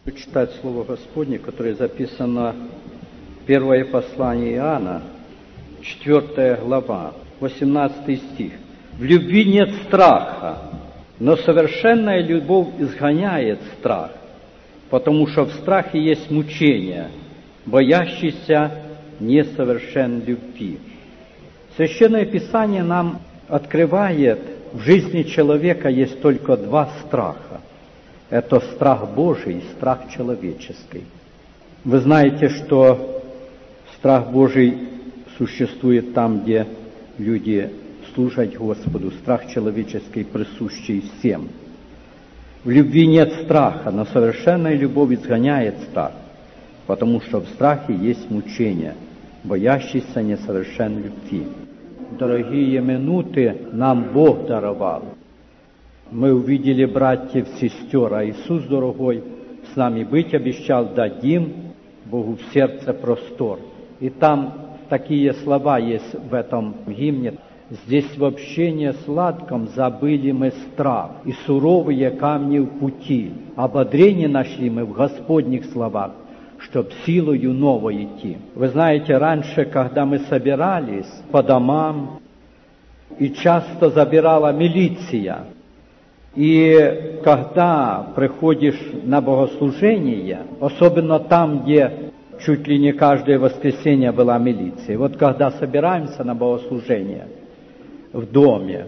Читать Слово Господне, которое записано в первое послание Иоанна, 4 глава, 18 стих. «В любви нет страха, но совершенная любовь изгоняет страх, потому что в страхе есть мучение, боящийся несовершен любви». Священное Писание нам открывает, в жизни человека есть только два страха. Это страх Божий и страх человеческий. Вы знаете, что страх Божий существует там, где люди служат Господу, страх человеческий присущий всем. В любви нет страха, но совершенная любовь изгоняет страх, потому что в страхе есть мучение, боящийся несовершен любви. Дорогие минуты нам Бог даровал. Мы увидели братьев, сестер, а Иисус, дорогой, с нами быть обещал: дадим Богу в сердце простор. И там такие слова есть в этом гимне. Здесь в общении сладком забыли мы страх и суровые камни в пути. Ободрение нашли мы в Господних словах, чтоб силою новой идти. Вы знаете, раньше, когда мы собирались по домам, и часто забирала милиция, и когда приходишь на богослужение, особенно там, где чуть ли не каждое воскресенье была милиция, вот когда собираемся на богослужение в доме,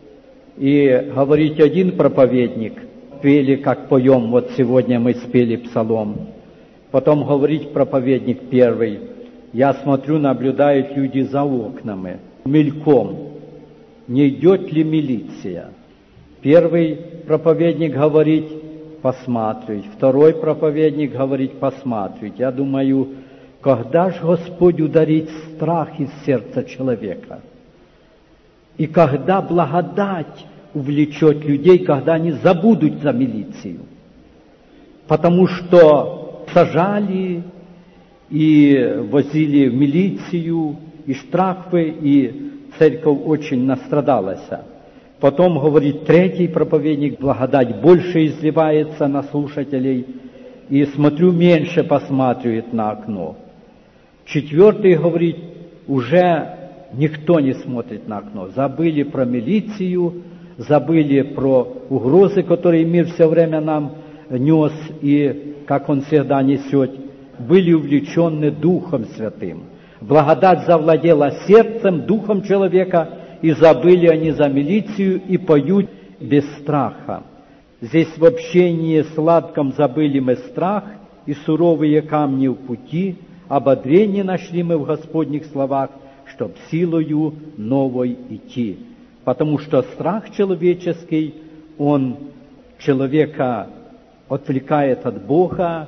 и говорить один проповедник, пели, как поем, вот сегодня мы спели псалом, потом говорить проповедник первый, я смотрю, наблюдают люди за окнами, мельком, не идет ли милиция. Первый проповедник говорит: посматривать. Второй проповедник говорит: посматривать. Я думаю, когда же Господь ударит страх из сердца человека? И когда благодать увлечет людей, когда они забудут за милицию? Потому что сажали и возили в милицию, и штрафы, и церковь очень настрадалась. Потом, говорит третий проповедник, благодать больше изливается на слушателей, и смотрю, меньше посматривает на окно. Четвертый говорит, уже никто не смотрит на окно. Забыли про милицию, забыли про угрозы, которые мир все время нам нес, и как он всегда несет. Были увлечены Духом Святым. Благодать завладела сердцем, духом человека, и забыли они за милицию, и поют без страха. Здесь в общении сладком забыли мы страх, и суровые камни в пути, ободрение нашли мы в Господних словах, чтоб силою новой идти. Потому что страх человеческий, он человека отвлекает от Бога,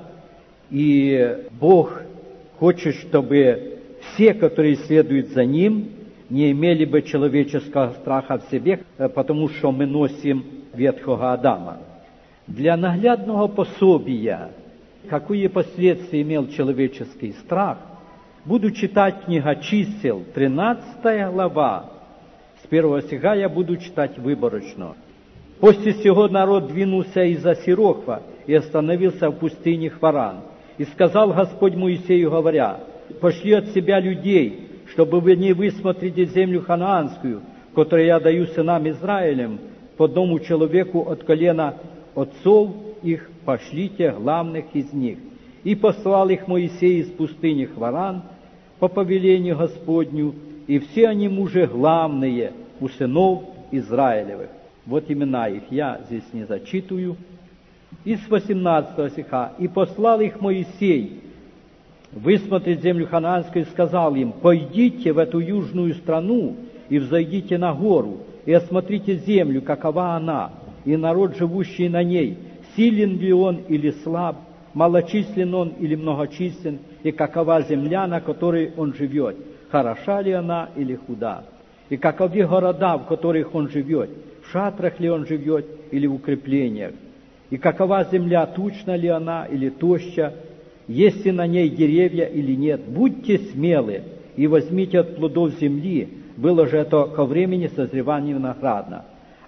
и Бог хочет, чтобы все, которые следуют за Ним, не имели бы человеческого страха в себе, потому что мы носим ветхого Адама. Для наглядного пособия, какие последствия имел человеческий страх, буду читать книга Чисел, 13 глава. С 1 стиха я буду читать выборочно. «После сего народ двинулся из Асирохва и остановился в пустыне Хваран. И сказал Господь Моисею, говоря: пошли от себя людей, чтобы вы не высмотрели землю ханаанскую, которую я даю сынам Израилем, по одному человеку от колена отцов их пошлите главных из них. И послал их Моисей из пустыни Хваран по повелению Господню, и все они мужи главные у сынов Израилевых». Вот имена их я здесь не зачитываю. И с 18 стиха. «И послал их Моисей высмотреть землю ханаанскую, и сказал им: пойдите в эту южную страну и взойдите на гору, и осмотрите землю, какова она, и народ, живущий на ней, силен ли он или слаб, малочислен он или многочислен, и какова земля, на которой он живет, хороша ли она или худа, и каковы города, в которых он живет, в шатрах ли он живет или в укреплениях, и какова земля, тучна ли она или тоща, есть ли на ней деревья или нет. Будьте смелы и возьмите от плодов земли, было же это ко времени созревания виноградна.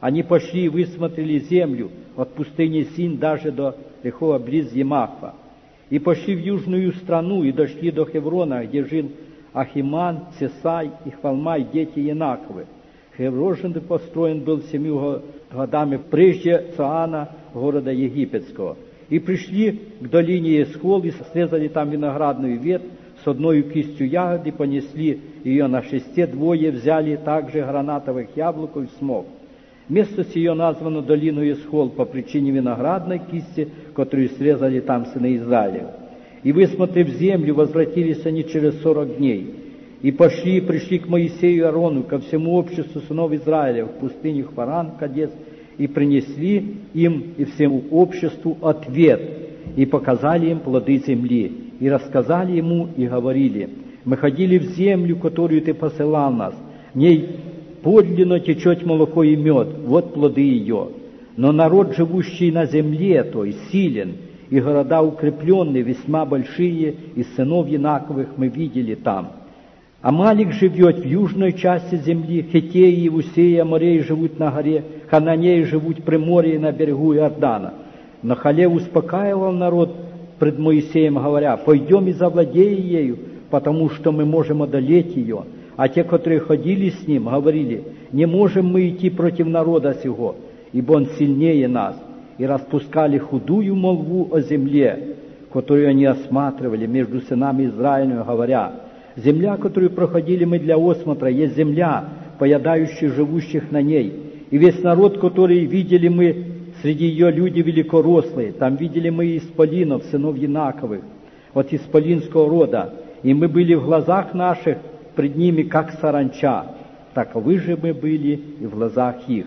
Они пошли и высмотрели землю от пустыни Син даже до Рехова близ Емахва. И пошли в южную страну, и дошли до Хеврона, где жил Ахиман, Сесай и Хвалмай, дети Енаковы. Хеврон же построен был 7 годами прежде Цаана, города египетского. И пришли к долине Эсхол, и срезали там виноградную ветвь с одной кистью ягоды, понесли ее на шесте, двое взяли также гранатовых яблок и смог. Место сие названо долину Эсхол по причине виноградной кисти, которую срезали там сыны Израиля. И, высмотрев землю, возвратились они через 40 дней. И пошли, и пришли к Моисею и Аарону, ко всему обществу сынов Израиля, в пустыню Паран, Кадес, и принесли им и всему обществу ответ, и показали им плоды земли, и рассказали ему, и говорили: мы ходили в землю, которую ты посылал нас, в ней подлинно течет молоко и мед, вот плоды ее. Но народ, живущий на земле, той силен, и города укрепленные, весьма большие, из сынов Янаковых мы видели там. Амалик живет в южной части земли, Хеттеи, Иевусеи, Амореи живут на горе, Хананеи живут при море и на берегу Иордана. Но Халев успокаивал народ пред Моисеем, говоря: пойдем и завладеем ею, потому что мы можем одолеть ее. А те, которые ходили с ним, говорили: не можем мы идти против народа сего, ибо он сильнее нас. И распускали худую молву о земле, которую они осматривали между сынами Израиля, говоря: земля, которую проходили мы для осмотра, есть земля, поедающих живущих на ней. И весь народ, который видели мы, среди ее люди великорослые, там видели мы исполинов, сынов Янаковых, от исполинского рода, и мы были в глазах наших пред ними, как саранча, таковы же мы были и в глазах их.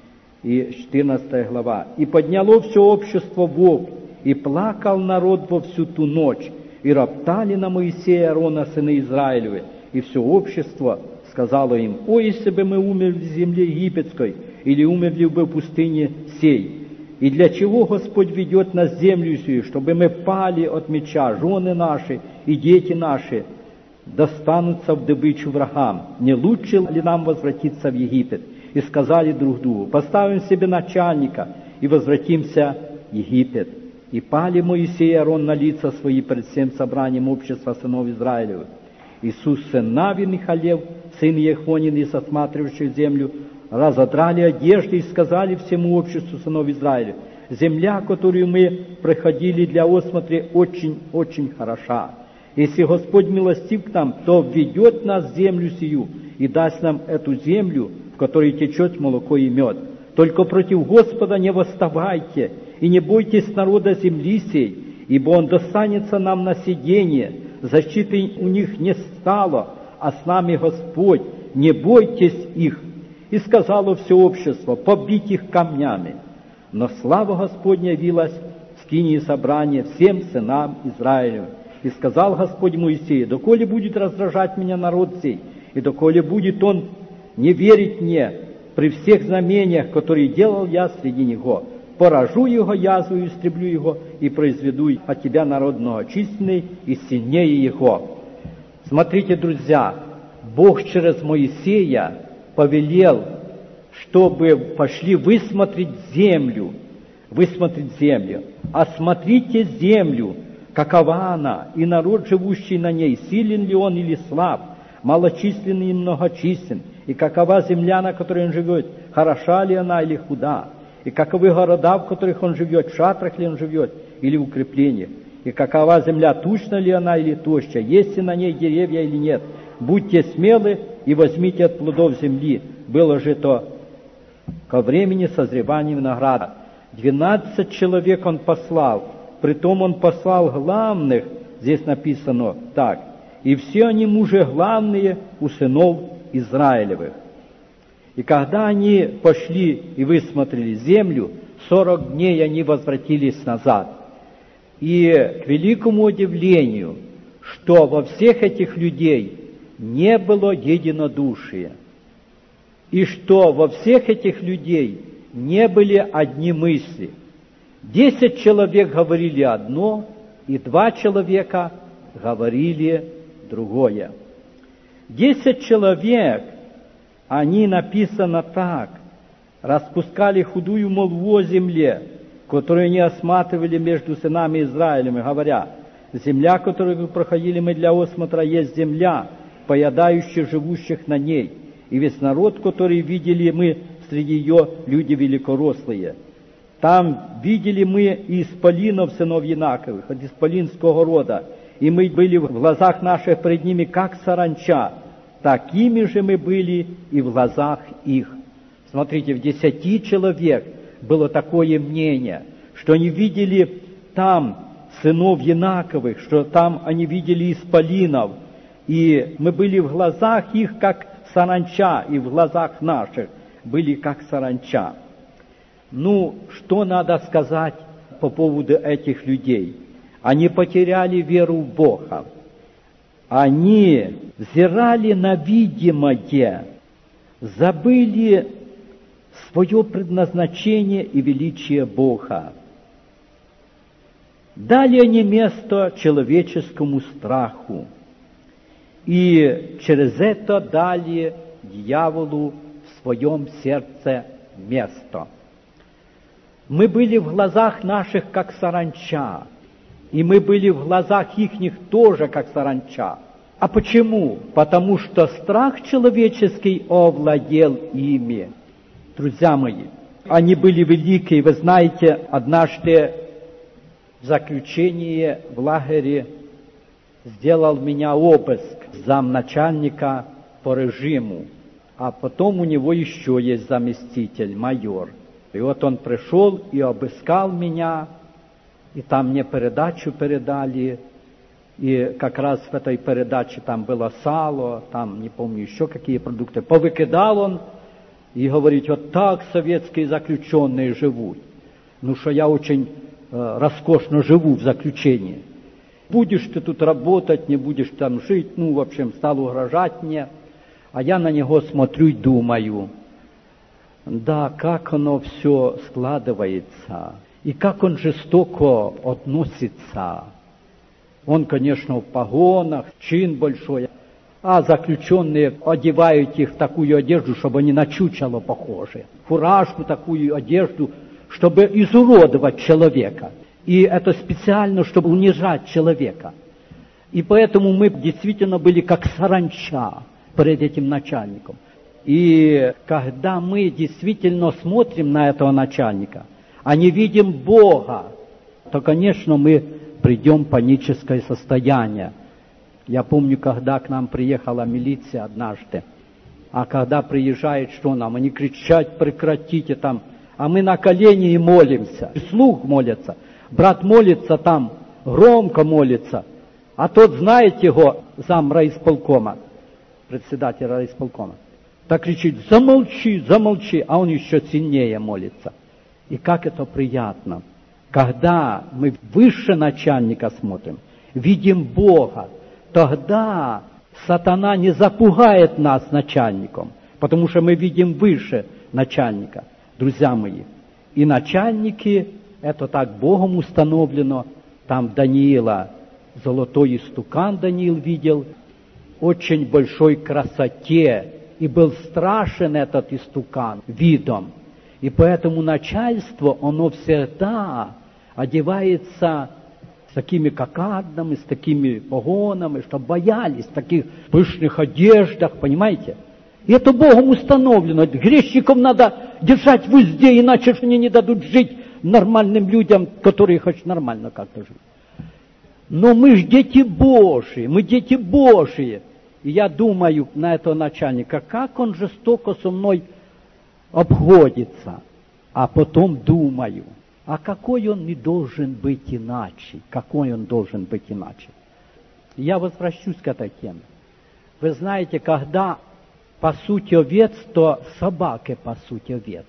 И 14 глава. «И подняло все общество вопль, и плакал народ во всю ту ночь, и роптали на Моисея и Аарона, сыны Израилевы, и все общество сказало им: о, если бы мы умерли в земле египетской, или умерли бы в пустыне сей! И для чего Господь ведет нас в землю сию, чтобы мы пали от меча, жены наши и дети наши достанутся в добычу врагам? Не лучше ли нам возвратиться в Египет? И сказали друг другу: поставим себе начальника и возвратимся в Египет. И пали Моисей и Аарон на лица свои пред всем собранием общества сынов Израилевых. Иисус, сын Навин, и Халев, сын Ехонин, и осматривающий землю, разодрали одежды и сказали всему обществу сынов Израиля: земля, которую мы проходили для осмотра, очень хороша. Если Господь милостив к нам, то введет нас в землю сию и даст нам эту землю, в которой течет молоко и мед. Только против Господа не восставайте, и не бойтесь народа земли сей, ибо он достанется нам на сидение, защиты у них не стало, а с нами Господь, не бойтесь их. И сказало все общество: побить их камнями. Но слава Господня явилась в скинии собрания всем сынам Израилевым. И сказал Господь Моисею: доколе будет раздражать меня народ сей, и доколе будет он не верить мне при всех знамениях, которые делал я среди него, поражу его язву и истреблю его, и произведу от тебя народ многочисленный и сильнее его. Смотрите, друзья, Бог через Моисея повелел, чтобы пошли высмотреть землю. Осмотрите землю, какова она, и народ, живущий на ней, силен ли он или слаб, малочисленный или многочислен, и какова земля, на которой он живет, хороша ли она или худа, и каковы города, в которых он живет, в шатрах ли он живет или в укреплениях, и какова земля, тучна ли она или тоща, есть ли на ней деревья или нет. Будьте смелы и возьмите от плодов земли. Было же то ко времени созревания винограда. 12 человек он послал, притом он послал главных, здесь написано так: и все они мужи главные у сынов Израилевых. И когда они пошли и высмотрели землю, 40 дней они возвратились назад. И к великому удивлению, что во всех этих людей не было единодушия, и что во всех этих людей не были одни мысли. 10 человек говорили одно, и 2 человека говорили другое. 10 человек, они написано так: распускали худую молву о земле, которую они осматривали между сынами Израилем, говоря: земля, которую проходили мы для осмотра, есть земля, поедающая живущих на ней, и весь народ, который видели мы среди ее, люди великорослые. Там видели мы и исполинов сынов Янаковых, от исполинского рода, и мы были в глазах наших пред ними, как саранча, такими же мы были и в глазах их. Смотрите, в 10 человек было такое мнение, что они видели там сынов Янаковых, что там они видели исполинов, и мы были в глазах их, как саранча, и в глазах наших были как саранча. Ну, что надо сказать по поводу этих людей? Они потеряли веру в Бога. Они взирали на видимое, забыли свое предназначение и величие Бога. Дали они место человеческому страху. И через это дали дьяволу в своем сердце место. Мы были в глазах наших, как саранча, и мы были в глазах ихних тоже, как саранча. А почему? Потому что страх человеческий овладел ими. Друзья мои, они были великие. Вы знаете, однажды в заключении в лагере сделал меня обыск замначальника по режиму, а потом у него еще есть заместитель, майор. И вот он пришел и обыскал меня, и там мне передачу передали, и как раз в этой передаче там было сало, там, не помню, еще какие продукты. Повыкидал он и говорит: вот так советские заключенные живут. Ну, что я очень роскошно живу в заключении. Будешь ты тут работать, не будешь там жить, ну, в общем, стал угрожать мне. А я на него смотрю и думаю: да, как оно все складывается, и как он жестоко относится. Он, конечно, в погонах, чин большой, а заключенные одевают их в такую одежду, чтобы они на чучело похожи. Фуражку, такую одежду, чтобы изуродовать человека. И это специально, чтобы унижать человека. И поэтому мы действительно были как саранча перед этим начальником. И когда мы действительно смотрим на этого начальника, а не видим Бога, то, конечно, мы придем в паническое состояние. Я помню, когда к нам приехала милиция однажды, а когда приезжает, что нам? Они кричат: прекратите там. А мы на колени и молимся. И вслух молятся. Брат молится там, громко молится. А тот, знаете его, зам райисполкома, председатель райисполкома, так кричит: замолчи, замолчи, а он еще сильнее молится. И как это приятно, когда мы выше начальника смотрим, видим Бога, тогда сатана не запугает нас начальником, потому что мы видим выше начальника, друзья мои. И начальники, это так Богом установлено, там Даниила, золотой истукан Даниил видел, очень большой красоте, и был страшен этот истукан видом. И поэтому начальство, оно всегда одевается с такими кокардами, с такими погонами, чтобы боялись в таких пышных одеждах, понимаете? И это Богом установлено. Грешникам надо держать в узде, иначе же они не дадут жить нормальным людям, которые хоть нормально как-то живут. Но мы же дети Божьи, мы дети Божьи. И я думаю на этого начальника, как он жестоко со мной обходится. А потом думаю, а какой он не должен быть иначе? Какой он должен быть иначе? Я возвращусь к этой теме. Вы знаете, когда пасут овец, то собаки пасут овец.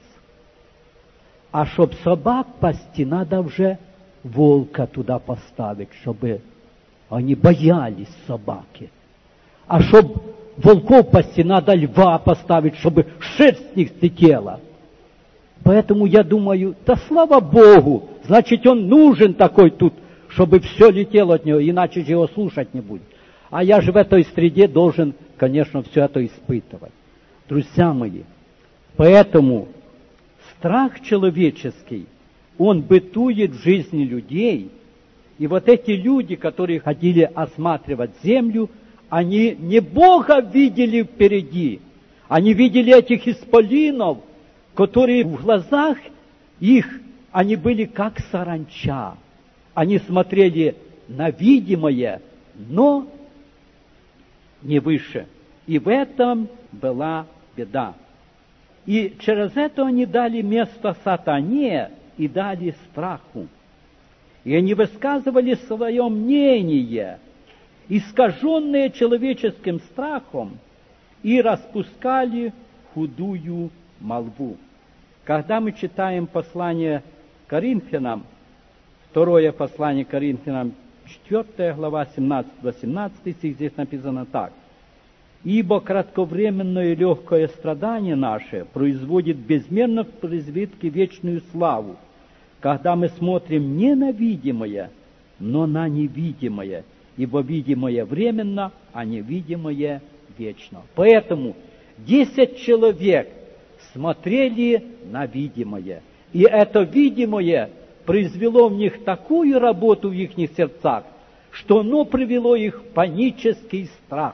А чтоб собак пасти, надо уже волка туда поставить, чтобы они боялись собаки. А чтоб волков пасти, надо льва поставить, чтобы шерсть с них слетела. Поэтому я думаю, да слава Богу, значит, он нужен такой тут, чтобы все летело от него, иначе же его слушать не будет. А я же в этой среде должен, конечно, все это испытывать. Друзья мои, поэтому страх человеческий, он бытует в жизни людей. И вот эти люди, которые ходили осматривать землю, они не Бога видели впереди, они видели этих исполинов, которые в глазах их, они были как саранча. Они смотрели на видимое, но не выше. И в этом была беда. И через это они дали место сатане и дали страху. И они высказывали свое мнение, искаженное человеческим страхом, и распускали худую молву. Когда мы читаем послание Коринфянам, второе послание Коринфянам, 4 глава, 17-18 стих, здесь написано так. «Ибо кратковременное и легкое страдание наше производит безмерно в преизбытке вечную славу, когда мы смотрим не на видимое, но на невидимое, ибо видимое временно, а невидимое вечно». Поэтому 10 человек смотрели на видимое, и это видимое произвело в них такую работу в их сердцах, что оно привело их в панический страх.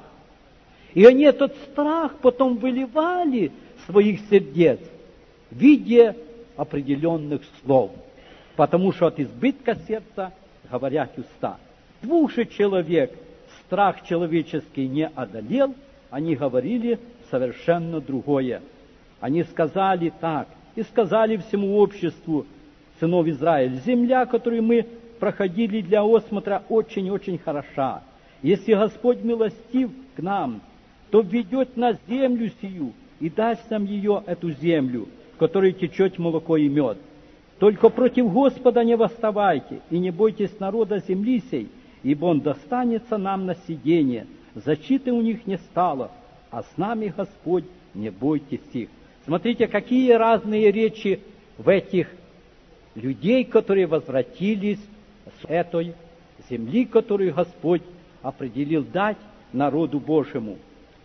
И они этот страх потом выливали в своих сердец в виде определенных слов, потому что от избытка сердца говорят уста. 2 же человек страх человеческий не одолел, они говорили совершенно другое. Они сказали так, и сказали всему обществу сынов Израиля: земля, которую мы проходили для осмотра, очень-очень хороша. Если Господь милостив к нам, то введет нас в землю сию и даст нам ее, эту землю, в которой течет молоко и мед. Только против Господа не восставайте, и не бойтесь народа земли сей, ибо он достанется нам на сидение. Защиты у них не стало, а с нами Господь, не бойтесь их. Смотрите, какие разные речи в этих людей, которые возвратились с этой земли, которую Господь определил дать народу Божьему.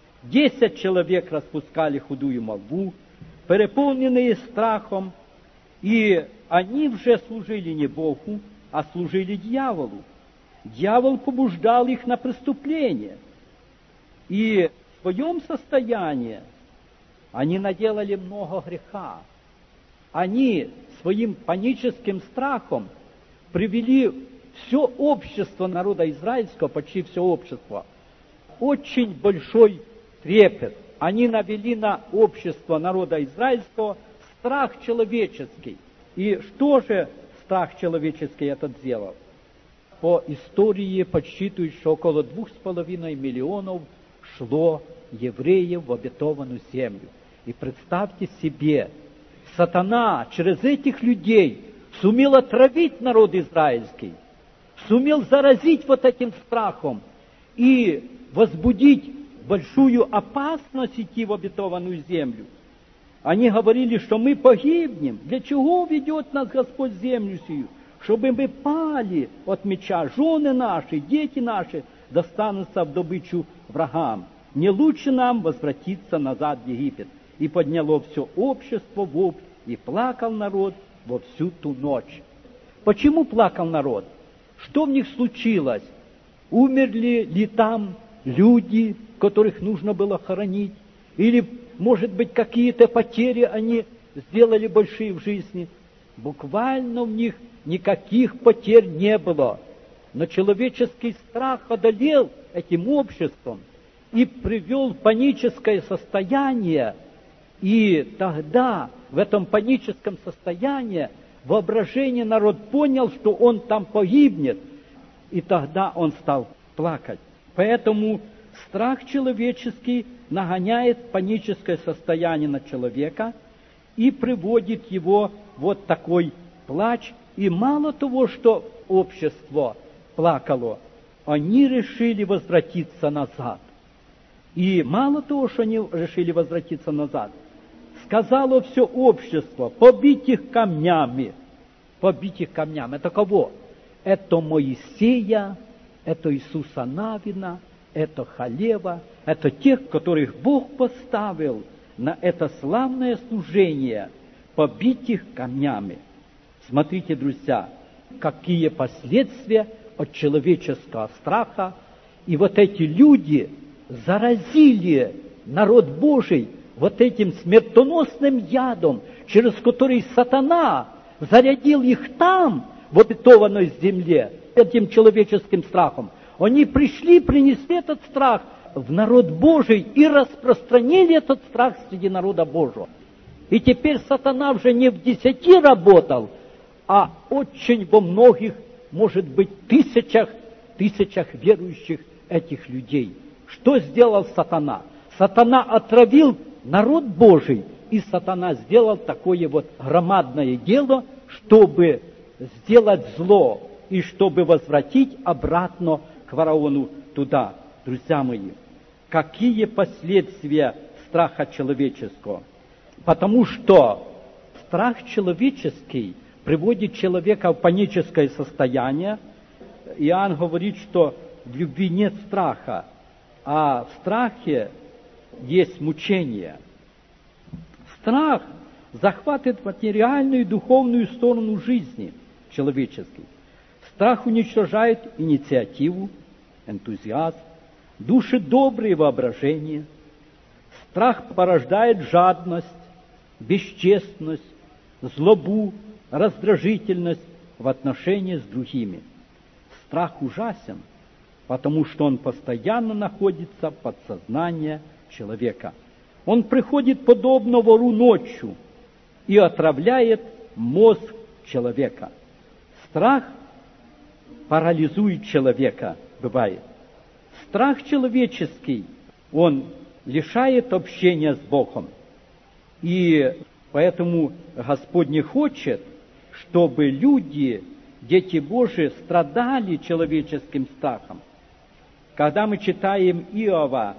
10 человек распускали худую молву, переполненные страхом, и они уже служили не Богу, а служили дьяволу. Дьявол побуждал их на преступление. И в своем состоянии они наделали много греха. Они своим паническим страхом привели все общество народа израильского, почти все общество, очень большой трепет. Они навели на общество народа израильского страх человеческий. И что же страх человеческий этот сделал? По истории подсчитывают, что около 2,5 миллионов шло евреев в обетованную землю. И представьте себе, сатана через этих людей сумел отравить народ израильский, сумел заразить вот этим страхом и возбудить большую опасность идти в обетованную землю. Они говорили, что мы погибнем. Для чего ведет нас Господь в землю сию? Чтобы мы пали от меча. Жены наши, дети наши достанутся в добычу врагам. Не лучше нам возвратиться назад в Египет. И подняло все общество вопль, и плакал народ во всю ту ночь. Почему плакал народ? Что в них случилось? Умерли ли там люди, которых нужно было хоронить? Или, может быть, какие-то потери они сделали большие в жизни? Буквально в них никаких потерь не было. Но человеческий страх одолел этим обществом и привел в паническое состояние. И тогда, в этом паническом состоянии, воображение народ понял, что он там погибнет. И тогда он стал плакать. Поэтому страх человеческий нагоняет паническое состояние на человека и приводит его вот такой плач. И мало того, что общество плакало, они решили возвратиться назад. И мало того, что они решили возвратиться назад, сказало все общество: побить их камнями. Побить их камнями. Это кого? Это Моисея, это Иисуса Навина, это Халева, это тех, которых Бог поставил на это славное служение побить их камнями. Смотрите, друзья, какие последствия от человеческого страха. И вот эти люди заразили народ Божий вот этим смертоносным ядом, через который сатана зарядил их там, в обетованной земле, этим человеческим страхом. Они пришли, принесли этот страх в народ Божий и распространили этот страх среди народа Божьего. И теперь сатана уже не в 10 работал, а очень во многих, может быть, тысячах верующих этих людей. Что сделал сатана? Сатана отравил народ Божий, и сатана сделал такое вот громадное дело, чтобы сделать зло и чтобы возвратить обратно к фараону туда. Друзья мои, какие последствия страха человеческого? Потому что страх человеческий приводит человека в паническое состояние. Иоанн говорит, что в любви нет страха, а в страхе есть мучение. Страх захватывает материальную и духовную сторону жизни человеческой. Страх уничтожает инициативу, энтузиазм, душит добрые воображения. Страх порождает жадность, бесчестность, злобу, раздражительность в отношении с другими. Страх ужасен, потому что он постоянно находится в подсознании человека. Он приходит подобно вору ночью и отравляет мозг человека. Страх парализует человека, бывает. Страх человеческий, он лишает общения с Богом. И поэтому Господь не хочет, чтобы люди, дети Божии, страдали человеческим страхом. Когда мы читаем Иова,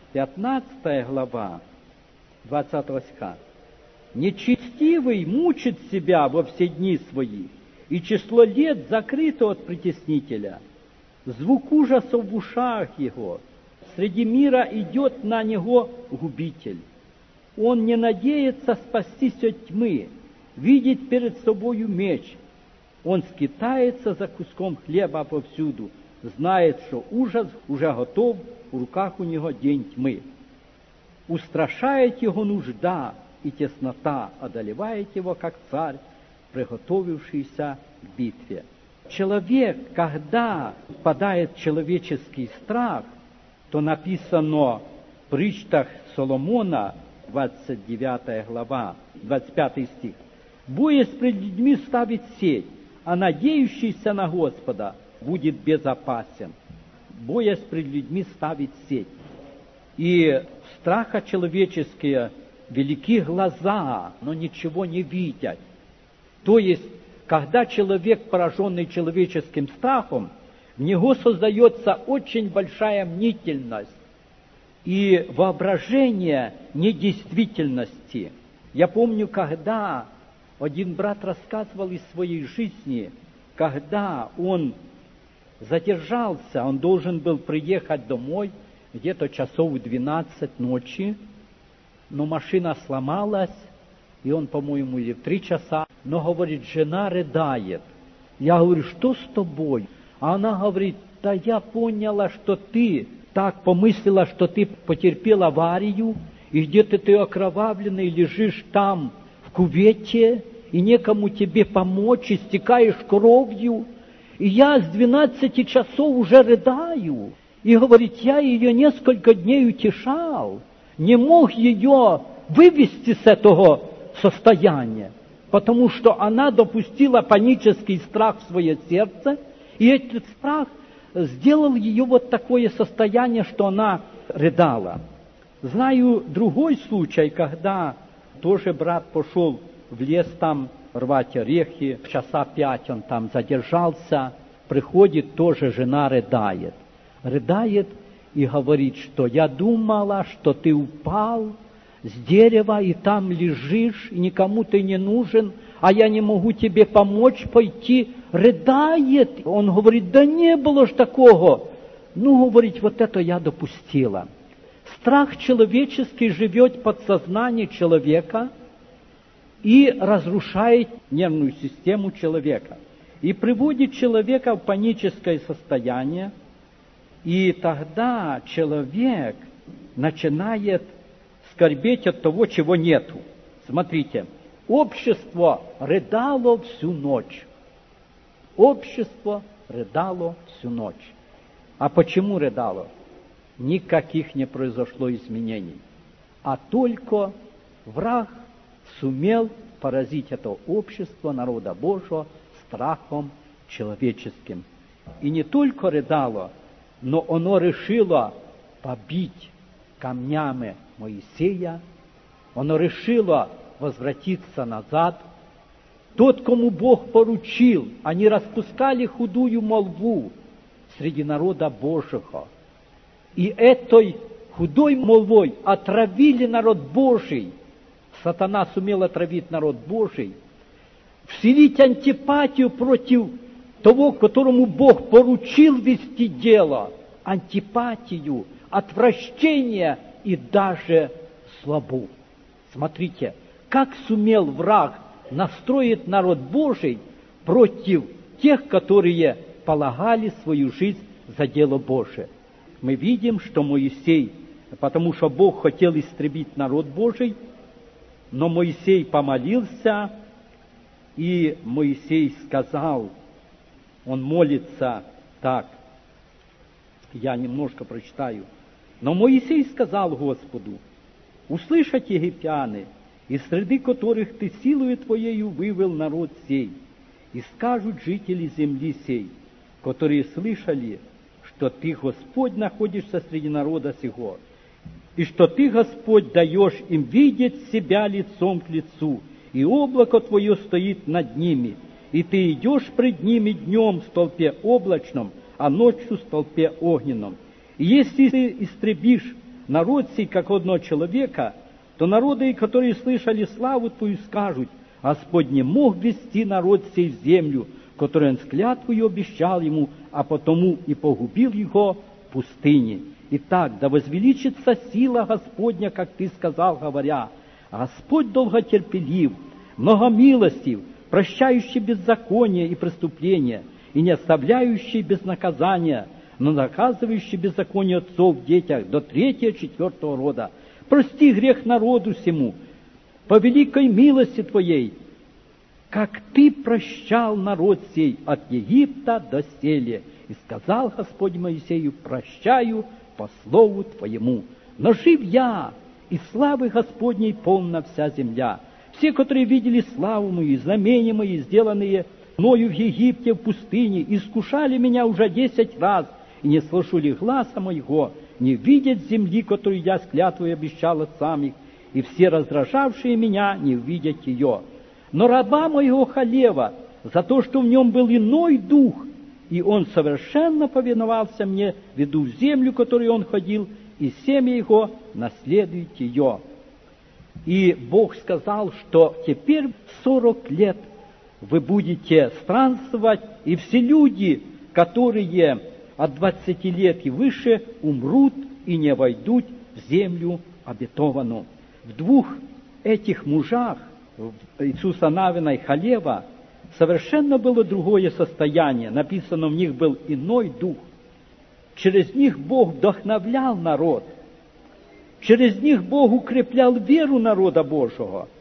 15 глава, 20 стиха, «Нечестивый мучит себя во все дни свои, и число лет закрыто от притеснителя. Звук ужасов в ушах его, среди мира идет на него губитель. Он не надеется спастись от тьмы, видит перед собою меч. Он скитается за куском хлеба повсюду, знает, что ужас уже готов, в руках у него день тьмы. Устрашает его нужда, и теснота одолевает его, как царь, приготовившийся к битве». Человек, когда впадает в человеческий страх, то написано в притчах Соломона, 29 глава, 25 стих, «Боясь пред людьми ставит сеть, а надеющийся на Господа будет безопасен». Боясь пред людьми ставит сеть. И страха человеческие велики глаза, но ничего не видят. То есть, когда человек, пораженный человеческим страхом, в него создается очень большая мнительность и воображение недействительности. Я помню, когда один брат рассказывал из своей жизни, когда он задержался, он должен был приехать домой где-то часов в 12 ночи, но машина сломалась, и он, по-моему, или в 3 часа, но, говорит, жена рыдает. Я говорю, что с тобой? А она говорит, да я поняла, что ты так помыслила, что ты потерпел аварию, и где-то ты окровавленный лежишь там, в кювете, и некому тебе помочь, истекаешь кровью. И я с 12 часов уже рыдаю. И, говорит, я ее несколько дней утешал, не мог ее вывести с этого состояния, потому что она допустила панический страх в свое сердце, и этот страх сделал ее вот такое состояние, что она рыдала. Знаю другой случай, когда тоже брат пошел в лес там рвать орехи, в часа 5 он там задержался, приходит, тоже жена рыдает. Рыдает и говорит, что я думала, что ты упал с дерева и там лежишь, и никому ты не нужен, а я не могу тебе помочь пойти. Рыдает. Он говорит, да не было ж такого. Ну, говорит, вот это я допустила. Страх человеческий живет в подсознании человека, и разрушает нервную систему человека, и приводит человека в паническое состояние, и тогда человек начинает скорбеть от того, чего нету. Смотрите, общество рыдало всю ночь. Общество рыдало всю ночь. А почему рыдало? Никаких не произошло изменений. А только враг сумел поразить это общество народа Божьего страхом человеческим. И не только рыдало, но оно решило побить камнями Моисея, оно решило возвратиться назад. Тот, кому Бог поручил, они распускали худую молву среди народа Божьего. И этой худой молвой отравили народ Божий. Сатана сумел отравить народ Божий, вселить антипатию против того, которому Бог поручил вести дело, антипатию, отвращение и даже злобу. Смотрите, как сумел враг настроить народ Божий против тех, которые полагали свою жизнь за дело Божие. Мы видим, что Моисей, потому что Бог хотел истребить народ Божий, но Моисей помолился, и Моисей сказал, он молится так, я немножко прочитаю. Но Моисей сказал Господу: «Услышат египтяне, из среды которых ты силою твоею вывел народ сей, и скажут жители земли сей, которые слышали, что ты, Господь, находишься среди народа сего, и что ты, Господь, даешь им видеть себя лицом к лицу, и облако твое стоит над ними, и ты идешь пред ними днем в столпе облачном, а ночью в столпе огненном. И если ты истребишь народ сей, как одного человека, то народы, которые слышали славу твою, скажут: Господь не мог ввести народ сей в землю, которую он с клятвою обещал ему, а потому и погубил его в пустыне. Итак, да возвеличится сила Господня, как ты сказал, говоря: Господь долготерпелив, многомилостив, прощающий беззаконие и преступления, и не оставляющий без наказания, но наказывающий беззаконие отцов в детях до 3-4 рода. Прости грех народу сему, по великой милости Твоей, как Ты прощал народ сей от Египта до селе. И сказал Господь Моисею: прощаю по слову Твоему. Но жив я, и славы Господней полна вся земля. Все, которые видели славу мою, знамения мои, сделанные мною в Египте, в пустыне, искушали меня уже 10 раз, и не слышали гласа моего, не видят земли, которую я с клятвой обещал отцам их, и все раздражавшие меня не увидят ее. Но раба моего Халева, за то, что в нем был иной дух, и он совершенно повиновался мне, веду в землю, которую он ходил, и семя его наследует ее». И Бог сказал, что теперь 40 лет вы будете странствовать, и все люди, которые от 20 лет и выше, умрут и не войдут в землю обетованную. В двух этих мужах, Иисуса Навина и Халева, совершенно было другое состояние. Написано, в них был иной дух. Через них Бог вдохновлял народ. Через них Бог укреплял веру народа Божьего.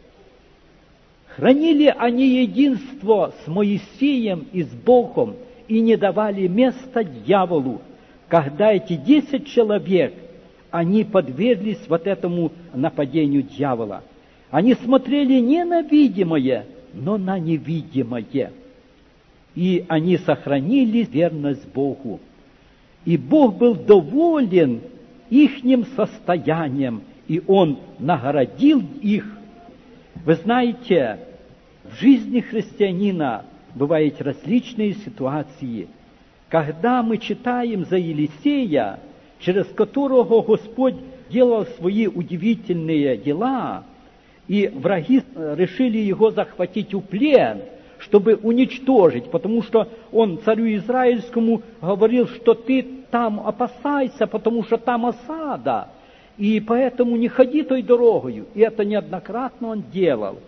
Хранили они единство с Моисеем и с Богом и не давали места дьяволу. Когда эти 10 человек, они подверглись вот этому нападению дьявола. Они смотрели не на видимое, но на невидимое. И они сохранили верность Богу. И Бог был доволен ихним состоянием, и Он наградил их. Вы знаете, в жизни христианина бывают различные ситуации. Когда мы читаем за Елисея, через которого Господь делал свои удивительные дела, и враги решили его захватить в плен, чтобы уничтожить, потому что он царю Израильскому говорил, что ты там опасайся, потому что там осада, и поэтому не ходи той дорогою. И это неоднократно он делал.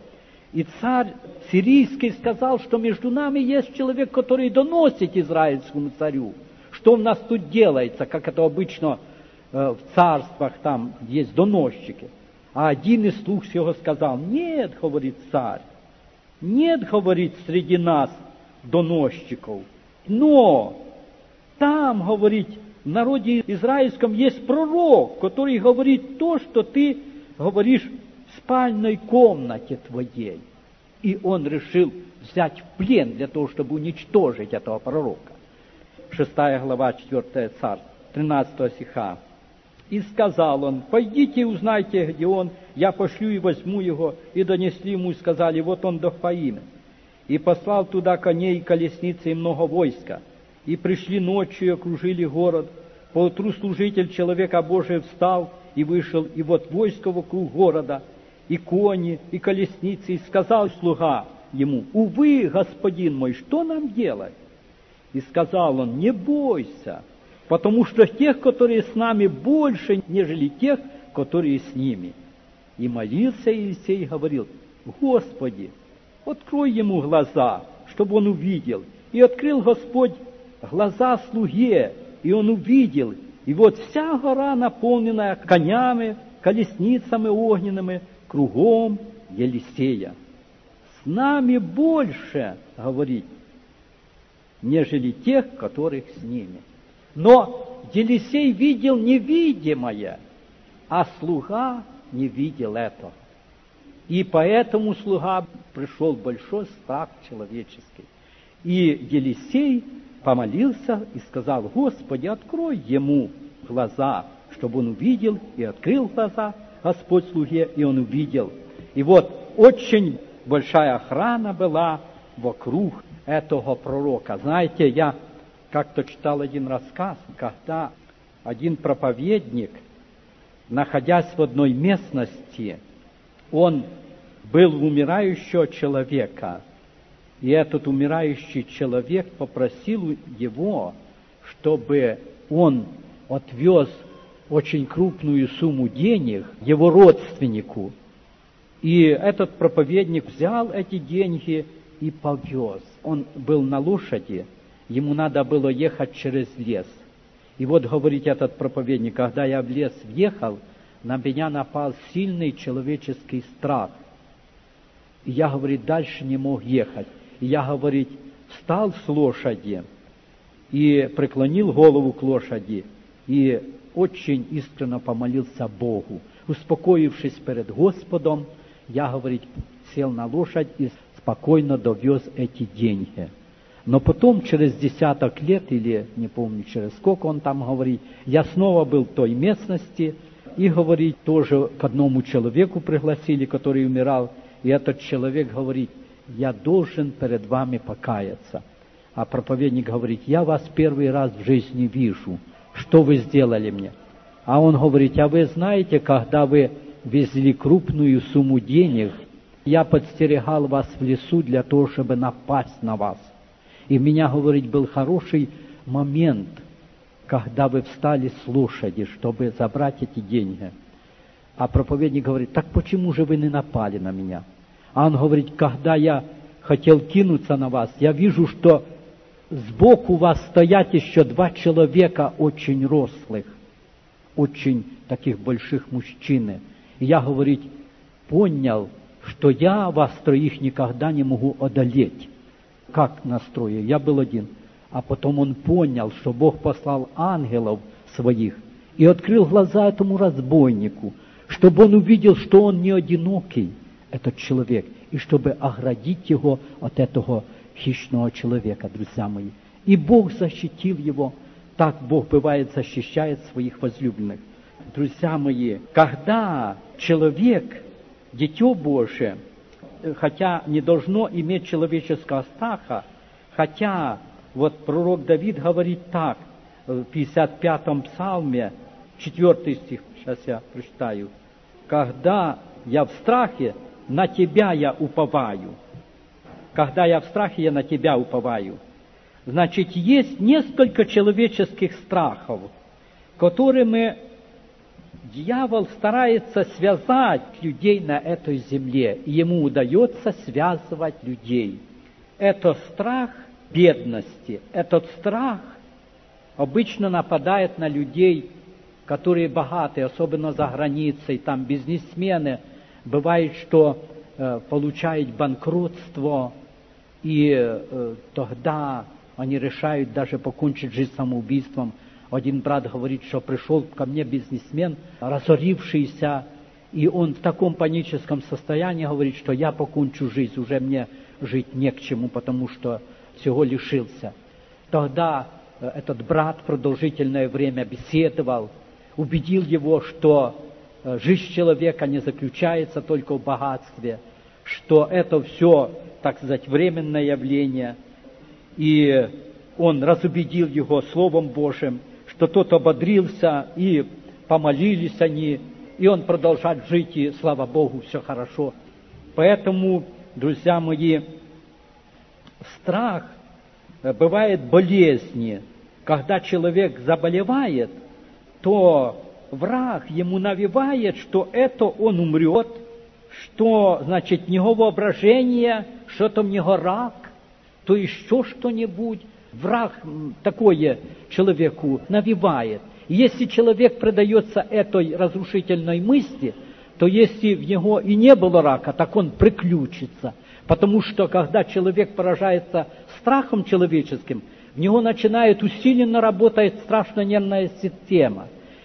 И царь сирийский сказал, что между нами есть человек, который доносит израильскому царю, что у нас тут делается, как это обычно в царствах, там есть доносчики. А один из слуг его сказал: нет, говорит царь, нет, говорит, среди нас доносчиков, но там, говорит, в народе израильском есть пророк, который говорит то, что ты говоришь в спальной комнате твоей. И он решил взять в плен для того, чтобы уничтожить этого пророка. 6 глава, 4 Царств, 13 стиха. И сказал он: пойдите и узнайте, где он, я пошлю и возьму его. И донесли ему и сказали: вот он до Фаины. И послал туда коней и колесницы и много войска. И пришли ночью и окружили город. Поутру служитель человека Божия встал и вышел, и вот войско вокруг города, и кони, и колесницы. И сказал слуга ему: увы, господин мой, что нам делать? И сказал он: не бойся, потому что тех, которые с нами, больше, нежели тех, которые с ними. И молился Елисей и говорил: Господи, открой ему глаза, чтобы он увидел. И открыл Господь глаза слуге, и он увидел. И вот вся гора, наполненная конями, колесницами огненными, кругом Елисея. С нами больше, говорит, нежели тех, которых с ними. Но Елисей видел невидимое, а слуга не видел этого. И поэтому слуга пришел большой страх человеческий. И Елисей помолился и сказал: Господи, открой ему глаза, чтобы он увидел, и открыл глаза Господь слуге, и он увидел. И вот очень большая охрана была вокруг этого пророка. Знаете, я как-то читал один рассказ, когда один проповедник, находясь в одной местности, он был у умирающего человека, и этот умирающий человек попросил его, чтобы он отвез очень крупную сумму денег его родственнику. И этот проповедник взял эти деньги и повез. Он был на лошади, ему надо было ехать через лес. И вот, говорит этот проповедник, когда я в лес въехал, на меня напал сильный человеческий страх. И я, говорит, дальше не мог ехать. И я, говорит, встал с лошади и преклонил голову к лошади, и очень искренне помолился Богу. Успокоившись перед Господом, я, говорит, сел на лошадь и спокойно довез эти деньги. Но потом, через 10 лет, или не помню через сколько он там говорит, я снова был в той местности, и, говорит, тоже к одному человеку пригласили, который умирал, и этот человек говорит: я должен перед вами покаяться. А проповедник говорит: я вас первый раз в жизни вижу, что вы сделали мне? А он говорит: а вы знаете, когда вы везли крупную сумму денег, я подстерегал вас в лесу для того, чтобы напасть на вас. И у меня, говорит, был хороший момент, когда вы встали с лошади, чтобы забрать эти деньги. А проповедник говорит: так почему же вы не напали на меня? А он говорит: когда я хотел кинуться на вас, я вижу, что сбоку вас стоят еще 2 человека очень рослых, очень таких больших мужчины. И я, говорит, понял, что я вас троих никогда не могу одолеть. Как настрою? Я был один. А потом он понял, что Бог послал ангелов своих и открыл глаза этому разбойнику, чтобы он увидел, что он не одинокий, этот человек, и чтобы оградить его от этого хищного человека, друзья мои. И Бог защитил его. Так Бог, бывает, защищает своих возлюбленных. Друзья мои, когда человек, дитё Божие, хотя не должно иметь человеческого страха, хотя вот пророк Давид говорит так, в 55-м псалме, 4 стих, сейчас я прочитаю: «Когда я в страхе, на Тебя я уповаю». Когда я в страхе, я на Тебя уповаю. Значит, есть несколько человеческих страхов, которые мы Дьявол старается связать людей на этой земле, и ему удается связывать людей. Это страх бедности, этот страх обычно нападает на людей, которые богатые, особенно за границей, там бизнесмены. Бывает, что получают банкротство, и тогда они решают даже покончить жизнь самоубийством. Один брат говорит, что пришел ко мне бизнесмен, разорившийся, и он в таком паническом состоянии говорит, что я покончу жизнь, уже мне жить не к чему, потому что всего лишился. Тогда этот брат продолжительное время беседовал, убедил его, что жизнь человека не заключается только в богатстве, что это все, так сказать, временное явление. И он разубедил его Словом Божьим, что тот ободрился, и помолились они, и он продолжает жить, и, слава Богу, все хорошо. Поэтому, друзья мои, страх бывает болезни. Когда человек заболевает, то враг ему навевает, что это он умрет, что, значит, у него воображение, что-то у него рак, то еще что-нибудь. Враг такое человеку навевает. И если человек предается этой разрушительной мысли, то если в него и не было рака, так он приключится. Потому что, когда человек поражается страхом человеческим, в него начинает усиленно работать страшная нервная система.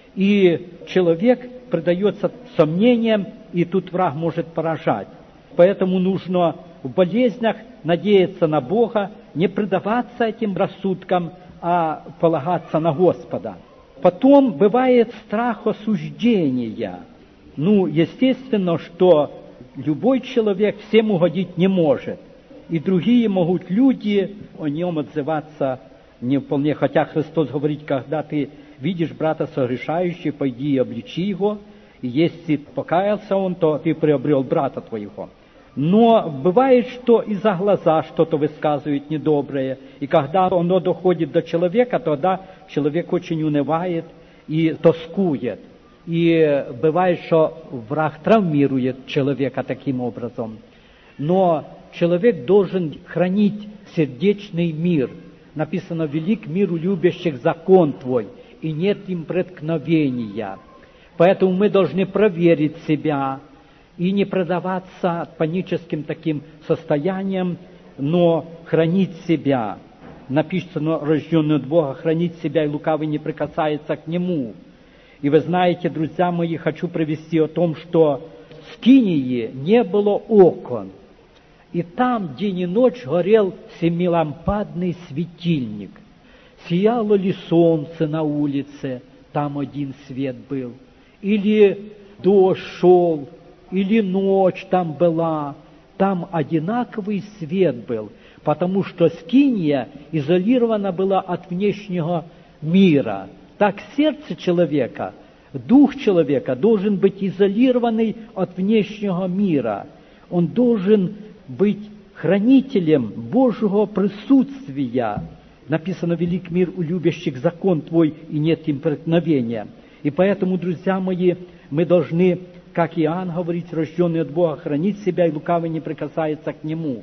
И человек предается сомнениям, и тут враг может поражать. Поэтому нужно в болезнях надеяться на Бога, не предаваться этим рассудкам, а полагаться на Господа. Потом бывает страх осуждения. Естественно, что любой человек всем угодить не может. И другие могут люди о нем отзываться не вполне. Хотя Христос говорит, когда ты видишь брата согрешающего, пойди и обличи его. И если покаялся он, то ты приобрел брата твоего. Но бывает, что и за глаза что-то высказывает недоброе. И когда оно доходит до человека, тогда человек очень унывает и тоскует. И бывает, что враг травмирует человека таким образом. Но человек должен хранить сердечный мир. Написано: «Велик мир у любящих закон Твой, и нет им преткновения». Поэтому мы должны проверить себя и не предаваться паническим таким состояниям, но хранить себя. Написано: рожденный от Бога, хранить себя, и лукавый не прикасается к нему. И вы знаете, друзья мои, хочу привести о том, что в Скинии не было окон. И там день и ночь горел семилампадный светильник. Сияло ли солнце на улице, там один свет был. Или дождь шел, или ночь там была, там одинаковый свет был, потому что Скиния изолирована была от внешнего мира. Так сердце человека, дух человека должен быть изолированный от внешнего мира. Он должен быть хранителем Божьего присутствия. Написано: «Велик мир у любящих закон Твой, и нет им преткновения». И поэтому, друзья мои, мы должны, как Иоанн говорит, рожденный от Бога, хранить себя, и лукавый не прикасается к нему.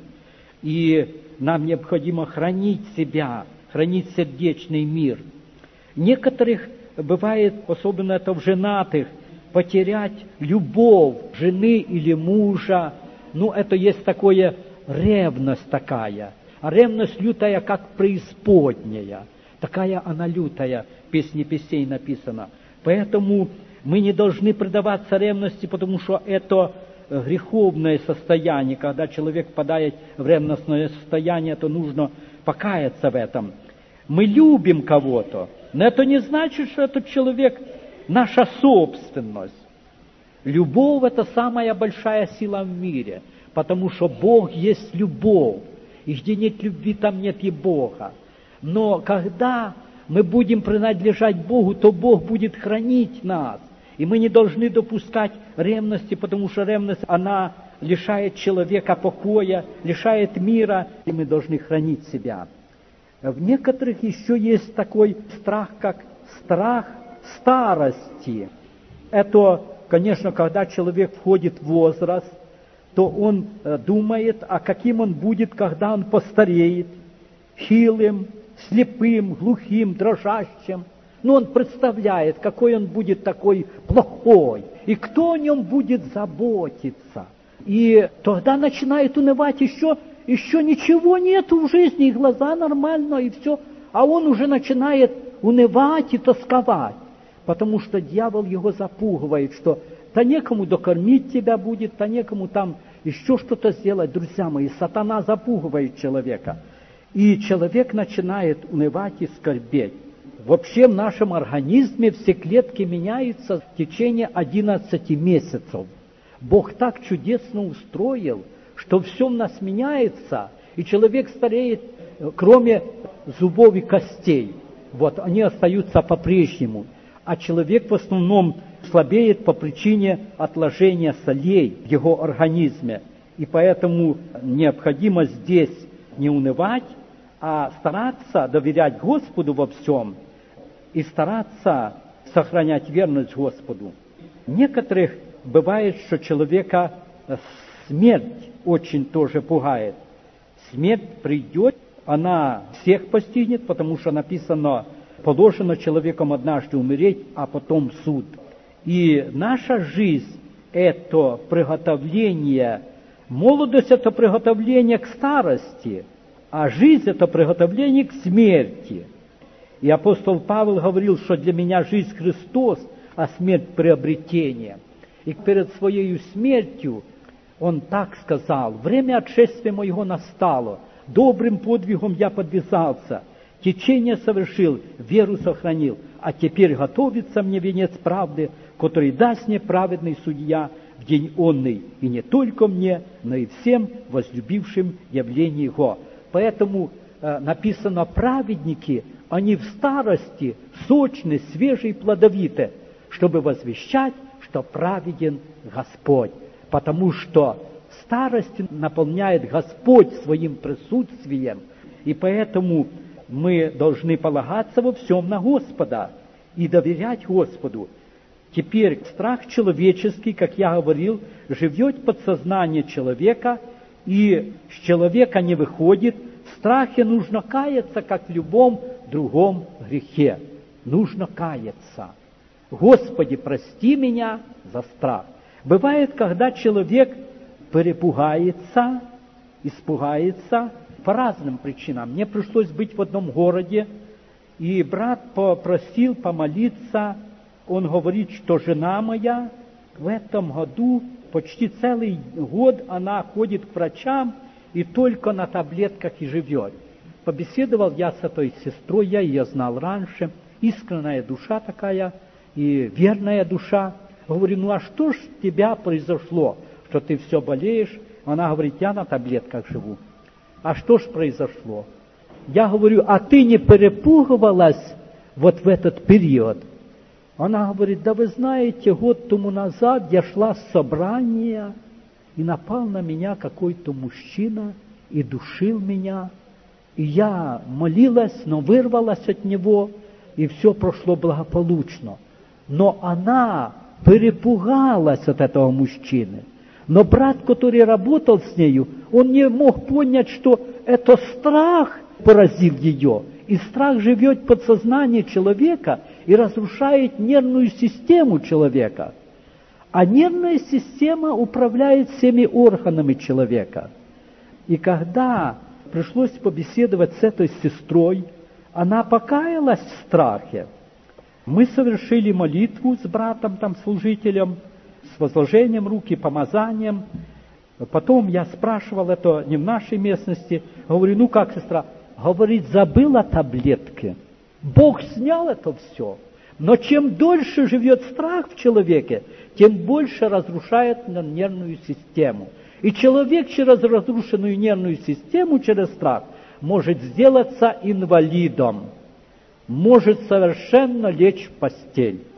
И нам необходимо хранить себя, хранить сердечный мир. Некоторых бывает, особенно это в женатых, потерять любовь жены или мужа. Это есть такое ревность такая. А ревность лютая, как преисподняя. Такая она лютая, в Песне Песней написано. Поэтому мы не должны предаваться ревности, потому что это греховное состояние. Когда человек впадает в ревностное состояние, то нужно покаяться в этом. Мы любим кого-то, но это не значит, что этот человек наша собственность. Любовь – это самая большая сила в мире, потому что Бог есть любовь. И где нет любви, там нет и Бога. Но когда мы будем принадлежать Богу, то Бог будет хранить нас. И мы не должны допускать ревности, потому что ревность, она лишает человека покоя, лишает мира, и мы должны хранить себя. В некоторых еще есть такой страх, как страх старости. Это, конечно, когда человек входит в возраст, то он думает, а каким он будет, когда он постареет, хилым, слепым, глухим, дрожащим. Но он представляет, какой он будет такой плохой, и кто о нем будет заботиться. И тогда начинает унывать, еще ничего нету в жизни, и глаза нормально, и все. А он уже начинает унывать и тосковать, потому что дьявол его запугивает, что да некому докормить тебя будет, да некому там еще что-то сделать. Друзья мои, сатана запугивает человека. И человек начинает унывать и скорбеть. Вообще в нашем организме все клетки меняются в течение 11 месяцев. Бог так чудесно устроил, что все у нас меняется, и человек стареет, кроме зубов и костей. Вот, они остаются по-прежнему. А человек в основном слабеет по причине отложения солей в его организме. И поэтому необходимо здесь не унывать, а стараться доверять Господу во всем и стараться сохранять верность Господу. Некоторых бывает, что человека смерть очень тоже пугает. Смерть придет, она всех постигнет, потому что написано, положено человеком однажды умереть, а потом суд. И наша жизнь – это приготовление, молодость – это приготовление к старости, а жизнь – это приготовление к смерти. И апостол Павел говорил, что для меня жизнь Христос, а смерть – приобретение. И перед своей смертью он так сказал: «Время отшествия моего настало, добрым подвигом я подвязался, течение совершил, веру сохранил, а теперь готовится мне венец правды, который даст мне праведный судья в день онный, и не только мне, но и всем возлюбившим явление Его». Поэтому написано: праведники, они в старости сочны, свежие, плодовиты, чтобы возвещать, что праведен Господь. Потому что старость наполняет Господь своим присутствием, и поэтому мы должны полагаться во всем на Господа и доверять Господу. Теперь страх человеческий, как я говорил, живет в подсознании человека, и с человека не выходит. В страхе нужно каяться, как в любом другом грехе. Нужно каяться. Господи, прости меня за страх. Бывает, когда человек перепугается, испугается по разным причинам. Мне пришлось быть в одном городе, и брат попросил помолиться. Он говорит, что жена моя в этом году почти целый год она ходит к врачам и только на таблетках и живет. Побеседовал я с этой сестрой, я ее знал раньше, искренняя душа такая и верная душа. Говорю, ну а что ж у тебя произошло, что ты все болеешь? Она говорит, я на таблетках живу. А что ж произошло? Я говорю, а ты не перепугивалась вот в этот период? Она говорит, да вы знаете, год тому назад я шла с собрания, и напал на меня какой-то мужчина и душил меня. И я молилась, но вырвалась от него, и все прошло благополучно. Но она перепугалась от этого мужчины. Но брат, который работал с нею, он не мог понять, что это страх поразил ее. И страх живет в подсознании человека и разрушает нервную систему человека. А нервная система управляет всеми органами человека. И когда пришлось побеседовать с этой сестрой, она покаялась в страхе. Мы совершили молитву с братом, там, служителем, с возложением руки, помазанием. Потом я спрашивал, это не в нашей местности, говорю, ну как, сестра? Говорит, забыла таблетки. Бог снял это все. Но чем дольше живет страх в человеке, тем больше разрушает нервную систему. И человек через разрушенную нервную систему, через страх, может сделаться инвалидом, может совершенно лечь в постель.